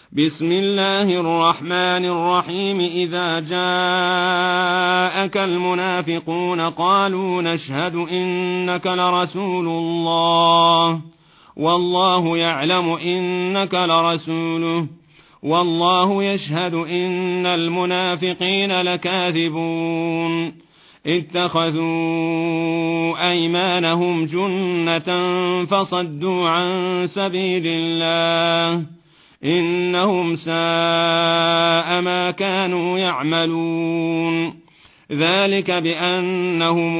بسم الله الرحمن الرحيم إذا جاءك المنافقون قالوا نشهد إنك لرسول الله والله يعلم إنك لرسوله والله يشهد إن المنافقين لكاذبون اتخذوا أيمانهم جنة فصدوا عن سبيل الله إنهم ساء ما كانوا يعملون ذلك بأنهم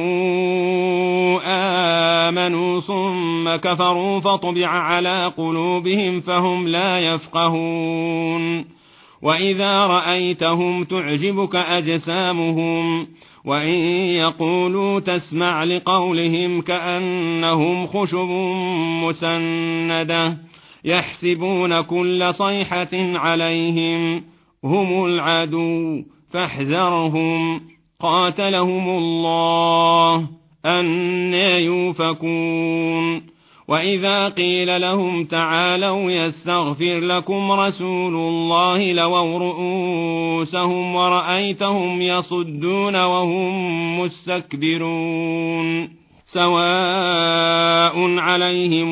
آمنوا ثم كفروا فطبع على قلوبهم فهم لا يفقهون وإذا رأيتهم تعجبك أجسامهم وإن يقولوا تسمع لقولهم كأنهم خشب مسندة يحسبون كل صيحة عليهم هم العدو فاحذرهم قاتلهم الله أنى يؤفكون وإذا قيل لهم تعالوا يستغفر لكم رسول الله لووا رؤوسهم ورأيتهم يصدون وهم مستكبرون سواء عليهم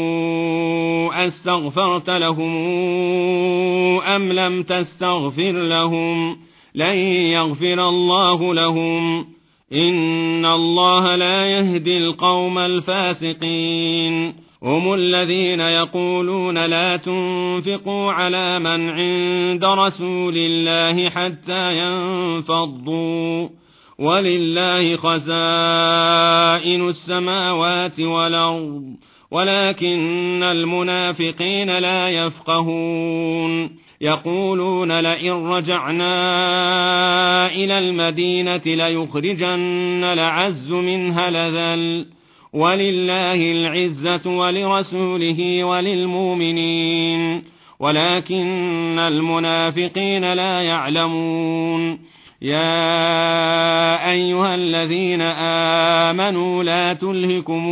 أستغفرت لهم أم لم تستغفر لهم لن يغفر الله لهم إن الله لا يهدي القوم الفاسقين هم الذين يقولون لا تنفقوا على من عند رسول الله حتى ينفضوا ولله خزائن السماوات والأرض ولكن المنافقين لا يفقهون يقولون لئن رجعنا إلى المدينة ليخرجن الأعز منها الأذل ولله العزة ولرسوله وللمؤمنين ولكن المنافقين لا يعلمون يا أيها الذين آمنوا لا تلهكم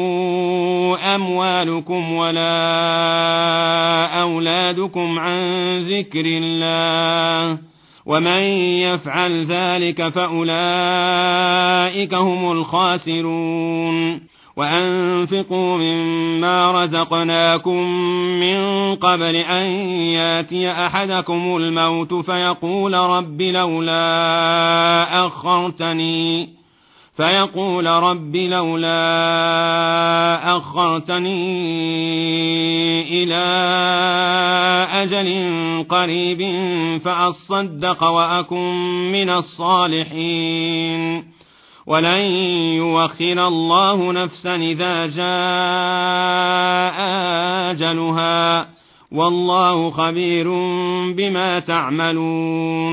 أموالكم ولا أولادكم عن ذكر الله ومن يفعل ذلك فأولئك هم الخاسرون وأنفقوا مما رزقناكم من قبل أن ياتي أحدكم الموت فيقول رب لولا أخرتني إلى أجل قريب فأصدق وأكن من الصالحين ولن يؤخر الله نفسا إذا جاء أجلها والله خبير بما تعملون